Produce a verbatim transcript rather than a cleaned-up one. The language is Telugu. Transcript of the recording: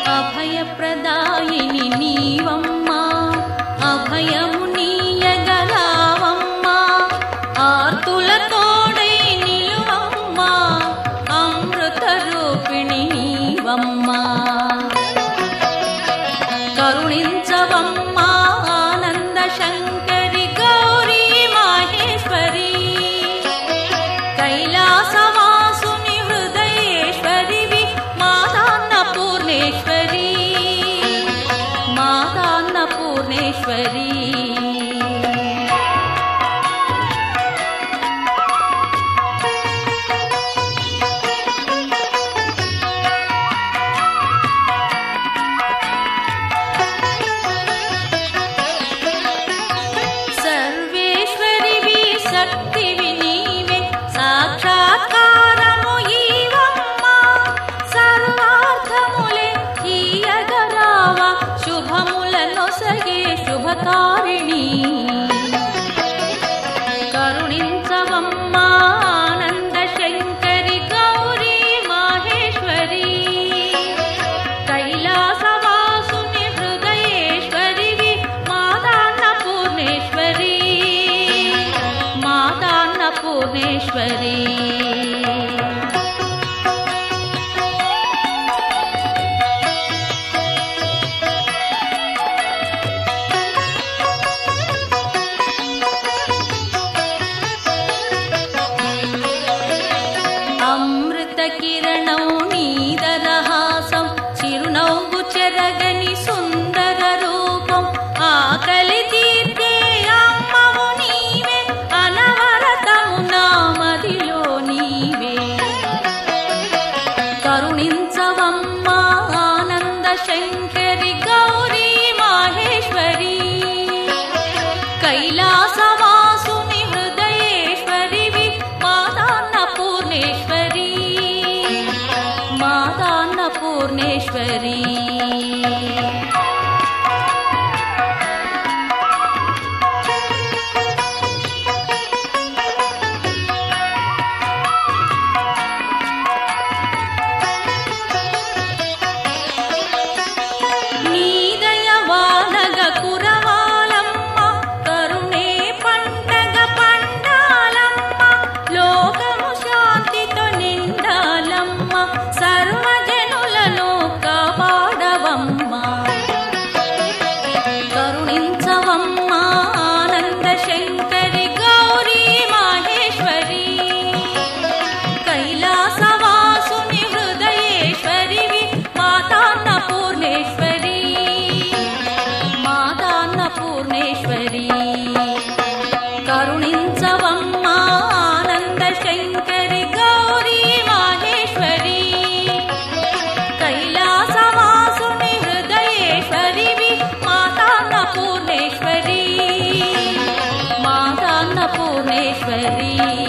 అభయప్రదాయిని నీవమ్మా అభయము నీయగరావమ్మా ఆర్తుల తోడై నిలువమ్మా అమృత రూపిణి నీవమ్మా కరుణించవమ్మా ఆనంద శంకరి గౌరీ మాహేశ్వరి కైలాసవాసుని హృదయేశ్వరివి మాతాన్నపూర్ణేశ్వరి మాతాన్నపూర్ణేశ్వరి శక్తివి నీవే సాక్షాత్కారము ఈవమ్మా సర్వార్థములే ఈయగరావా శుభములనొసగే శుభకారిణి కరుణించవమ్మా ఆనంద శంకరి గౌరీ మాహేశ్వరి కైలాసవాసుని హృదయేశ్వరివి మాతాన్నపూర్ణేశ్వరి మాతాన్నపూర్ణేశ్వరి అమృత కిరణం నీదరహాసం చిరునవ్వు చెరగని సుందర రూపం ఆకలి తీర్చే అమ్మవు నీవే అనవరతము నా మదిలో నీవే కరుణించవమ్మా ఆనంద శంకరి గౌరీ మాహేశ్వరి కైలాసవాసుని హృదయేశ్వరివి మాతాన్నపూర్ణేశ్వరి మాతాన్నపూర్ణేశ్వరి నీదయవానగ కురవాలమ్మ కరుణే పండగ పండాలమ్మ లోకము శాంతితో నిండాలమ్మ సర్వజనులను కాపాడవమ్మా కరుణించవమ్మా ఆనంద శంకరి గౌరీ మాహేశ్వరి కైలాసవాసుని హృదయేశ్వరివి మాతాన్నపూర్ణేశ్వరి మాతాన్నపూర్ణేశ్వరి కరుణించవమ్మా ఆనంద శంకరి గౌరీ మాహేశ్వరి కైలాసవాసుని హృదయేశ్వరివి మాతాన్నపూర్ణేశ్వరి మాతాన్నపూర్ణేశ్వరి